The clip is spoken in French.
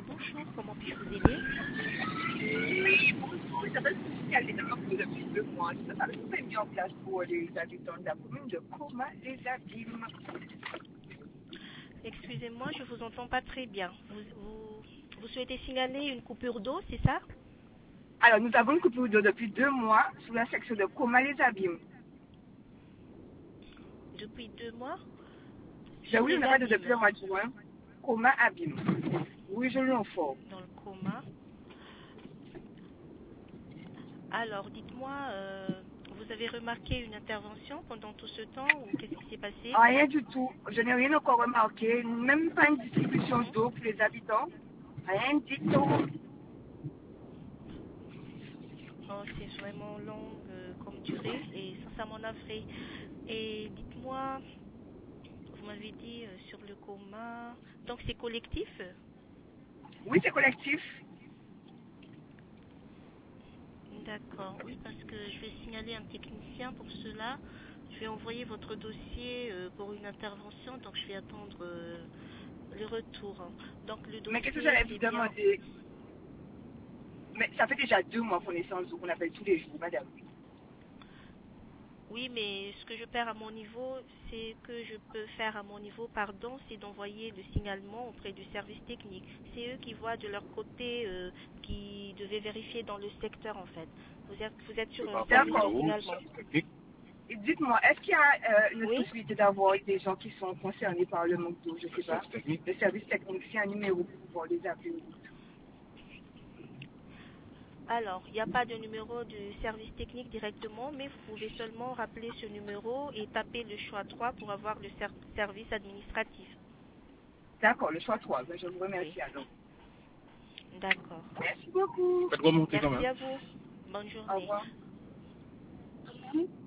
bonjour, comment puis-je vous aider? Bonjour, j'appelle pour signaler dans depuis 2 mois. Je savais que vous avez mis en place pour les habitants de la commune de Coma les Abîmes. Excusez-moi, je vous entends pas très bien. Vous souhaitez signaler une coupure d'eau, c'est ça? Alors, nous avons une coupure d'eau depuis 2 mois sur la section de Coma les Abîmes. Depuis 2 mois? Ben Sur oui, on les n'a pas de depuis abîmes, le mois de juin. Coma Abîmes. Oui, je l'informe. dans le coma. Alors, dites-moi, vous avez remarqué une intervention pendant tout ce temps ou qu'est-ce qui s'est passé? Rien du tout. Je n'ai rien encore remarqué. Même pas une distribution Mhm. d'eau pour les habitants. Rien du tout. Oh, c'est vraiment long comme durée et sincèrement navré. Et dites-moi, vous m'avez dit sur le coma, donc c'est collectif? Oui, c'est collectif. D'accord, oui, parce que je vais signaler un technicien pour cela. Je vais envoyer votre dossier pour une intervention, donc je vais attendre le retour. Donc le Mais qu'est-ce que dossier, j'allais vous c'est bien. demander? Mais ça fait déjà 2 mois qu'on est sans eau, qu'on appelle tous les jours, madame. Oui, mais ce que je perds à mon niveau, c'est que je peux faire à mon niveau, pardon, c'est d'envoyer le signalement auprès du service technique. C'est eux qui voient de leur côté, qui devaient vérifier dans le secteur en fait. Vous êtes sur un service de D'accord. signalement. Et dites-moi, est-ce qu'il y a une Oui? possibilité d'avoir des gens qui sont concernés par le manque d'eau, je ne sais pas, le service technique, c'est un numéro pour pouvoir les appeler? Alors, il n'y a pas de numéro du service technique directement, mais vous pouvez seulement rappeler ce numéro et taper le choix 3 pour avoir le service administratif. D'accord, le choix 3. Ben, je vous Oui, remercie alors. d'accord. Merci beaucoup. Merci à vous. Bonne Au journée. revoir.